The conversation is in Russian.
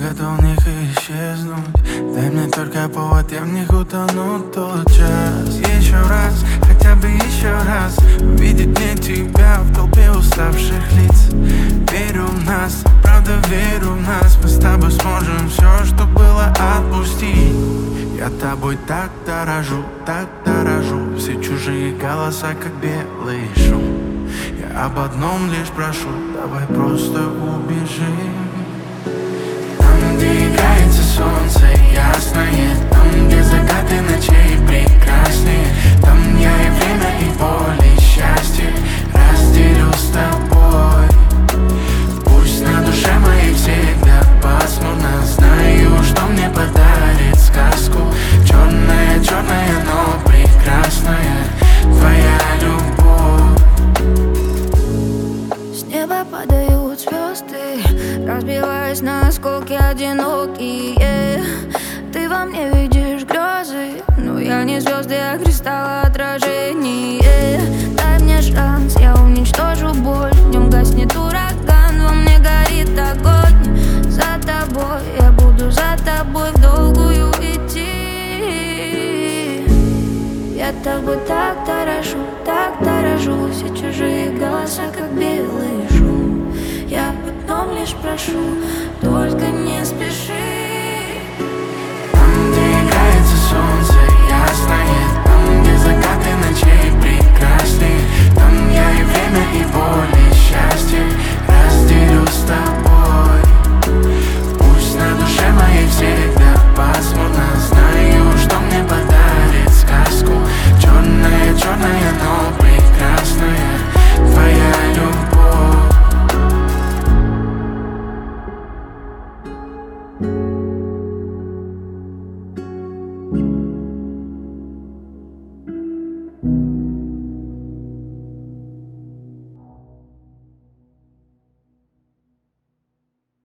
готов в них исчезнуть. Дай мне только повод, я в них утону тот час. Еще раз, хотя бы еще раз увидеть мне тебя в толпе уставших лиц. Верю в нас, правда верю в нас. Мы с тобой сможем все, что было, отпустить. Я тобой так дорожу, все чужие голоса, как белый шум. Я об одном лишь прошу, давай просто убежим. Там, где играется солнце ясное, там, где закаты ночей прекрасные, там я и время, и боль, и счастье разделю с тобой. Пусть на душе моей всегда пасмурно, знаю, что мне подарит сказку. Черная, черная, но прекрасная твоя любовь. С неба падают звезды, разбиваясь на осколки одинокие. Ты во мне видишь грезы, но я не звезды, а кристалл отражение. Дай мне шанс, я уничтожу боль. Днем гаснет ураган, во мне горит огонь. За тобой, я буду за тобой в долгую идти. Я тобой так дорожу, все чужие голоса, как белый шум. Я потом лишь прошу, только не спеши. Там, где играется солнце ясное, там, где закаты ночей прекрасные, там я и время, и боль, и счастье разделю с тобой. Пусть на душе моей всегда пасмурно, знаю, что мне подарит сказку. Черная, черная, но прекрасная твоя любовь.